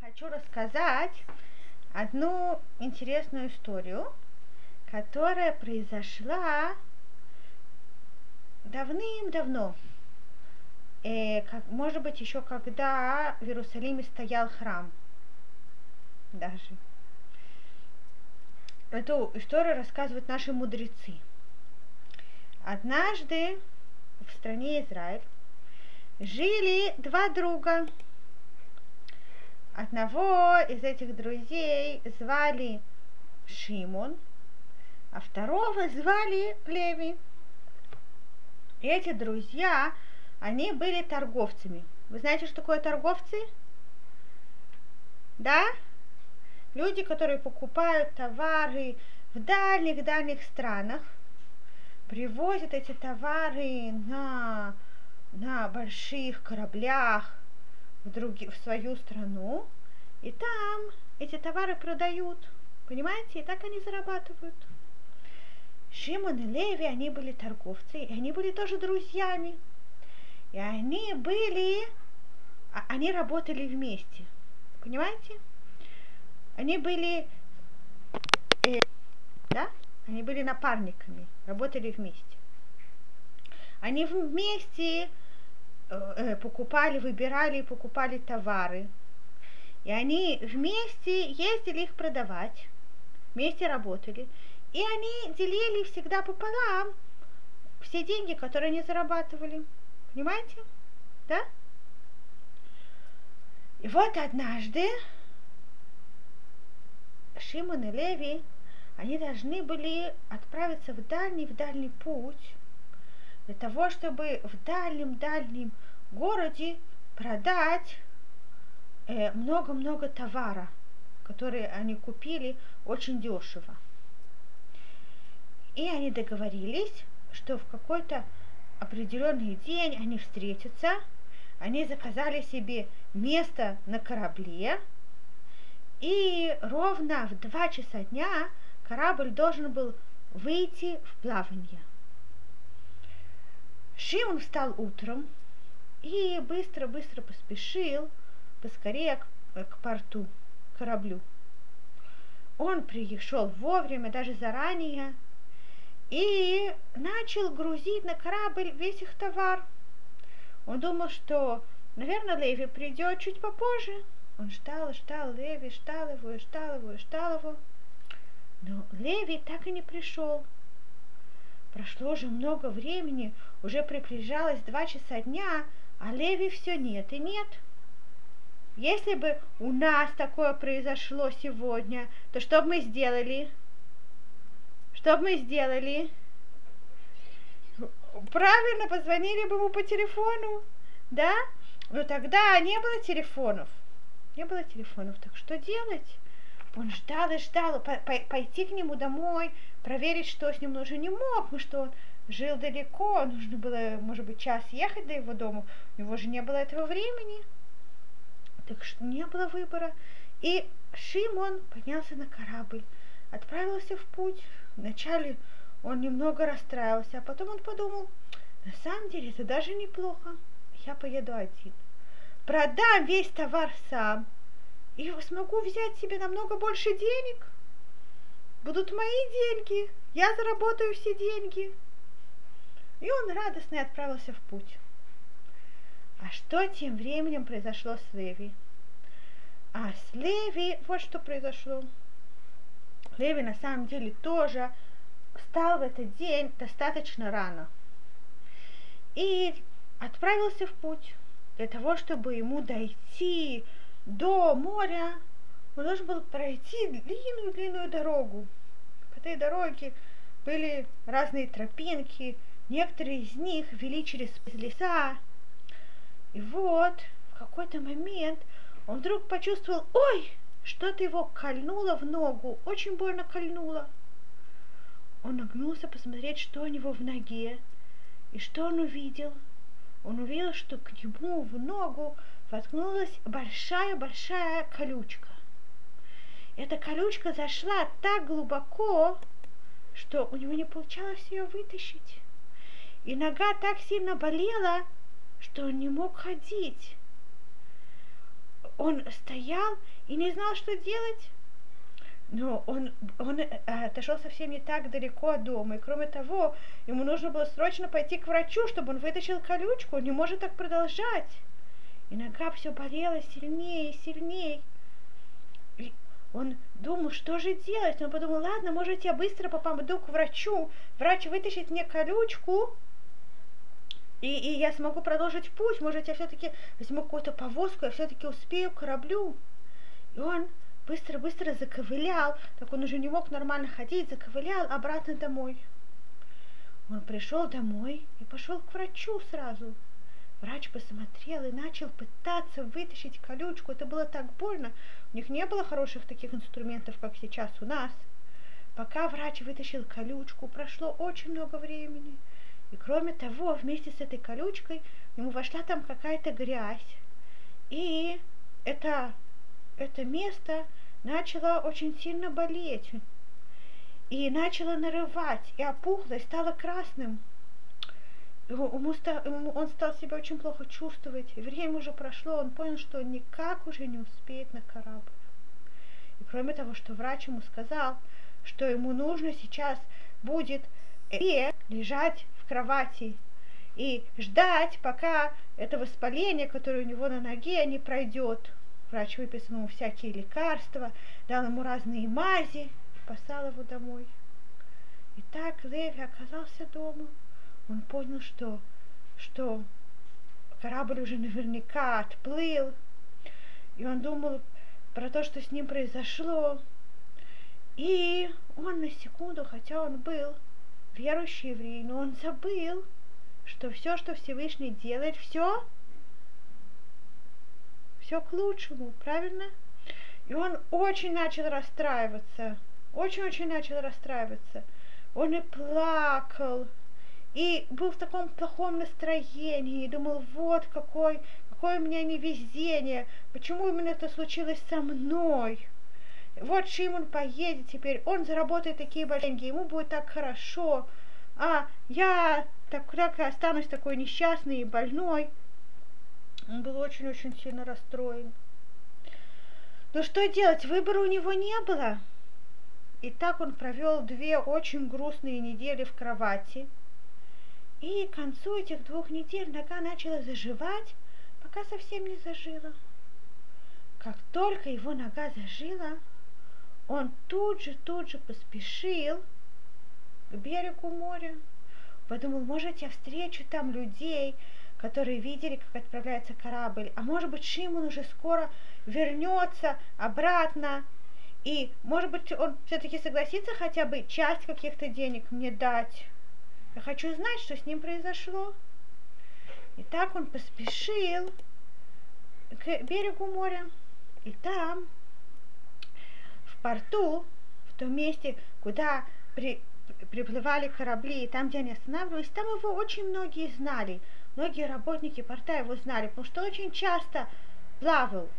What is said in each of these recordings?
Хочу рассказать одну интересную историю, которая произошла давным-давно. Может быть, еще когда в Иерусалиме стоял храм. Даже. Эту историю рассказывают наши мудрецы. Однажды в стране Израиль жили два друга. Одного из этих друзей звали Шимон, а второго звали Леви. И эти друзья, они были торговцами. Вы знаете, что такое торговцы? Да? Люди, которые покупают товары в дальних-дальних странах, привозят эти товары на больших кораблях в свою страну, и там эти товары продают. Понимаете? И так они зарабатывают. Шимон и Леви, они были торговцы, и они были тоже друзьями. И они работали вместе. Понимаете? Они были, они были напарниками, работали вместе. Они вместе выбирали и покупали товары. И они вместе ездили их продавать, вместе работали. И они делили всегда пополам все деньги, которые они зарабатывали. Понимаете? Да? И вот однажды Шимон и Леви, они должны были отправиться в дальний путь для того, чтобы в дальнем городе продать много-много товара, которые они купили очень дешево. И они договорились, что в какой-то определенный день они встретятся, они заказали себе место на корабле, и ровно в 2 часа дня корабль должен был выйти в плавание. Шимон встал утром и быстро поспешил поскорее к порту, к кораблю. Он пришел вовремя, даже заранее, и начал грузить на корабль весь их товар. Он думал, что, наверное, Леви придет чуть попозже. Он ждал Леви, ждал его. Но Леви так и не пришел. Прошло уже много времени, уже приближалось 2 часа дня, а Леви все нет и нет. Если бы у нас такое произошло сегодня, то что бы мы сделали? Правильно, позвонили бы ему по телефону, да? Но тогда не было телефонов, так что делать? Он ждал и ждал, пойти к нему домой, проверить, что с ним он уже не мог, потому что он жил далеко, нужно было, может быть, час ехать до его дома, у него же не было этого времени, так что не было выбора. И Шимон поднялся на корабль, отправился в путь. Вначале он немного расстраивался, а потом он подумал, на самом деле это даже неплохо, я поеду один, продам весь товар сам, и смогу взять себе намного больше денег. Будут мои деньги, я заработаю все деньги. И он радостно отправился в путь. А что тем временем произошло с Леви? А с Леви вот что произошло. Леви на самом деле тоже встал в этот день достаточно рано и отправился в путь. Для того, чтобы ему дойти до моря, он должен был пройти длинную дорогу. По этой дороге были разные тропинки, некоторые из них вели через леса. И вот в какой-то момент он вдруг почувствовал, что-то его кольнуло в ногу, очень больно кольнуло. Он нагнулся посмотреть, что у него в ноге, и что он увидел. Он увидел, что к нему в ногу воткнулась большая колючка. Эта колючка зашла так глубоко, что у него не получалось ее вытащить. И нога так сильно болела, что он не мог ходить. он стоял и не знал, что делать. Но он отошел совсем не так далеко от дома. И кроме того, ему нужно было срочно пойти к врачу, чтобы он вытащил колючку. Он не может так продолжать. И нога все болела сильнее и сильнее. И он думал, что же делать. Он подумал, ладно, может, я быстро попаду к врачу. Врач вытащит мне колючку, и я смогу продолжить путь. Может, я все-таки возьму какую-то повозку, я все-таки успею к кораблю. И он быстро-быстро заковылял, так он уже не мог нормально ходить, заковылял обратно домой. Он пришел домой и пошел к врачу сразу. Врач посмотрел и начал пытаться вытащить колючку. Это было так больно. У них не было хороших таких инструментов, как сейчас у нас. Пока врач вытащил колючку, прошло очень много времени. И кроме того, вместе с этой колючкой ему вошла там какая-то грязь. И это место начало очень сильно болеть. И начало нарывать, и опухло, и стало красным. Он стал себя очень плохо чувствовать. Время уже прошло, он понял, что он никак уже не успеет на корабль. И кроме того, что врач ему сказал, что ему нужно сейчас будет лежать в кровати и ждать, пока это воспаление, которое у него на ноге, не пройдет. Врач выписал ему всякие лекарства, дал ему разные мази и послал его домой. И так Леви оказался дома. Он понял, что корабль уже наверняка отплыл. И он думал про то, что с ним произошло. И он на секунду, хотя он был верующий еврей, но он забыл, что все, что Всевышний делает, все к лучшему, правильно? И он очень начал расстраиваться. Очень-очень начал расстраиваться. Он и плакал, и был в таком плохом настроении, и думал, вот какое у меня невезение, почему именно это случилось со мной. Вот Шимон поедет теперь, он заработает такие большие деньги, ему будет так хорошо, а я так и останусь такой несчастный и больной. Он был очень-очень сильно расстроен. Но что делать, выбора у него не было. И так он провел 2 очень грустные недели в кровати. И к концу этих 2 недель нога начала заживать, пока совсем не зажила. Как только его нога зажила, он тут же поспешил к берегу моря. Подумал, может, я встречу там людей, которые видели, как отправляется корабль. А может быть, Шимон уже скоро вернется обратно. И, может быть, он все-таки согласится хотя бы часть каких-то денег мне дать. Я хочу знать, что с ним произошло. И так он поспешил к берегу моря. И там, в порту, в том месте, куда приплывали корабли, и там, где они останавливались, там его очень многие знали. Многие работники порта его знали, потому что очень часто плавал.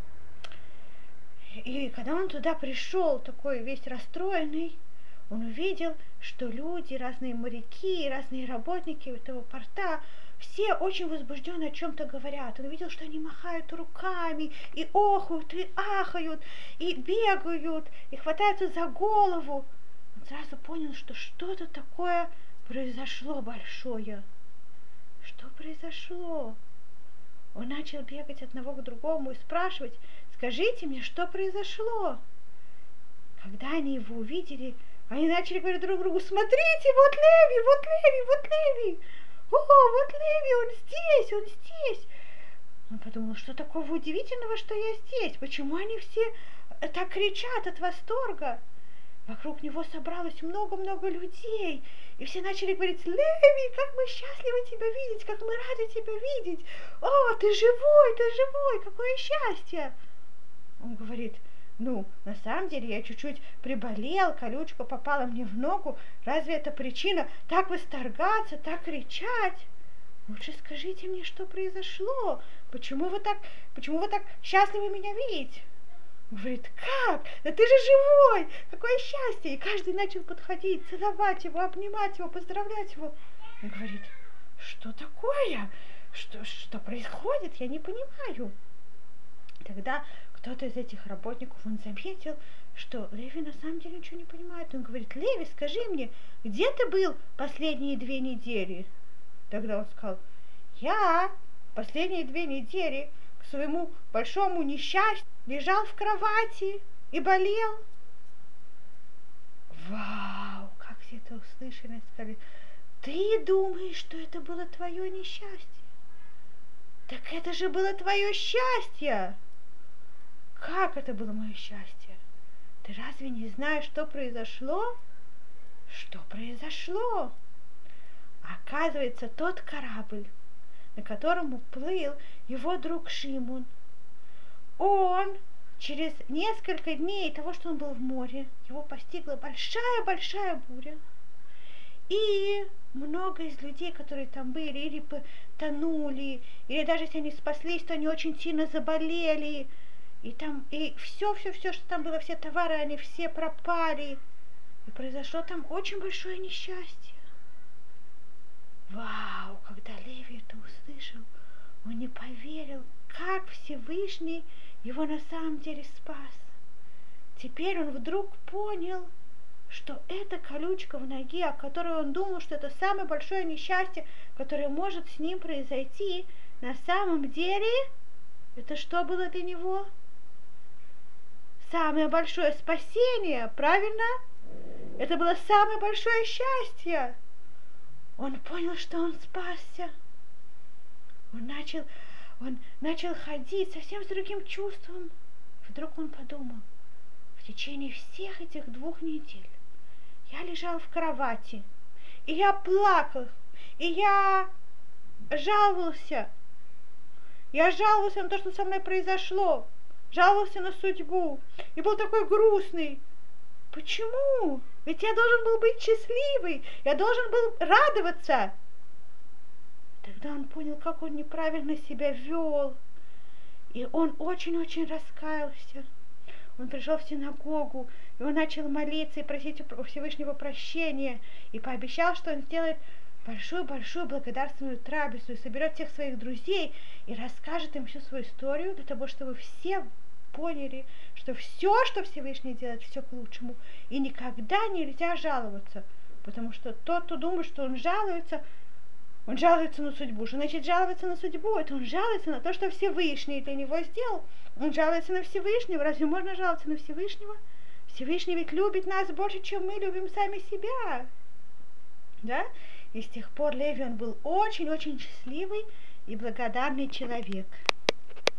И когда он туда пришел, такой весь расстроенный, он увидел, что люди, разные моряки, разные работники этого порта, все очень возбужденно о чем-то говорят. Он увидел, что они махают руками, и охают, и ахают, и бегают, и хватаются за голову. Он сразу понял, что что-то такое произошло большое. Что произошло? Он начал бегать от одного к другому и спрашивать, скажите мне, что произошло? Когда они его увидели, они начали говорить друг другу, смотрите, вот Леви, вот Леви, вот Леви. О, вот Леви, он здесь, он здесь. Он подумал, что такого удивительного, что я здесь? Почему они все так кричат от восторга? Вокруг него собралось много-много людей, и все начали говорить, Леви, как мы счастливы тебя видеть, как мы рады тебя видеть. О, ты живой, какое счастье. Он говорит, ну, на самом деле я чуть-чуть приболел, колючка попала мне в ногу. Разве это причина так восторгаться, так кричать? Лучше скажите мне, что произошло? Почему вы так счастливы меня видеть? Говорит, как? Да ты же живой! Какое счастье! И каждый начал подходить, целовать его, обнимать его, поздравлять его. Он говорит, что такое? Что происходит? Я не понимаю. Тогда кто-то из этих работников, он заметил, что Леви на самом деле ничего не понимает. Он говорит: Леви, скажи мне, где ты был последние 2 недели? Тогда он сказал: я последние 2 недели к своему большому несчастью лежал в кровати и болел. Вау, как все это услышали и сказали: ты думаешь, что это было твое несчастье? Так это же было твое счастье! Как это было мое счастье? Ты разве не знаешь, что произошло? Что произошло? Оказывается, тот корабль, на котором уплыл его друг Шимон, он через несколько дней того, что он был в море, его постигла большая-большая буря. И много из людей, которые там были, или потонули, или даже если они спаслись, то они очень сильно заболели. И там, и все, что там было, все товары, они все пропали. И произошло там очень большое несчастье. Вау, когда Леви это услышал, он не поверил, как Всевышний его на самом деле спас. Теперь он вдруг понял, что эта колючка в ноге, о которой он думал, что это самое большое несчастье, которое может с ним произойти, на самом деле, это что было для него? Самое большое спасение, правильно? Это было самое большое счастье. Он понял, что он спасся. Он начал ходить совсем с другим чувством. Вдруг он подумал: в течение всех этих 2 недель я лежал в кровати, и я плакал, и я жаловался. Я жаловался на то, что со мной произошло, жаловался на судьбу, и был такой грустный. Почему? Ведь я должен был быть счастливый, я должен был радоваться. Тогда он понял, как он неправильно себя вел, и он очень-очень раскаялся. Он пришел в синагогу, и он начал молиться и просить у Всевышнего прощения, и пообещал, что он сделает большую-большую благодарственную трапезу и соберет всех своих друзей и расскажет им всю свою историю, для того, чтобы все поняли, что все, что Всевышний делает, все к лучшему, и никогда нельзя жаловаться, потому что тот, кто думает, что он жалуется на судьбу. Что значит жаловаться на судьбу? Это он жалуется на то, что Всевышний для него сделал. Он жалуется на Всевышнего. Разве можно жаловаться на Всевышнего? Всевышний ведь любит нас больше, чем мы любим сами себя. Да? И с тех пор Леви, он был очень-очень счастливый и благодарный человек.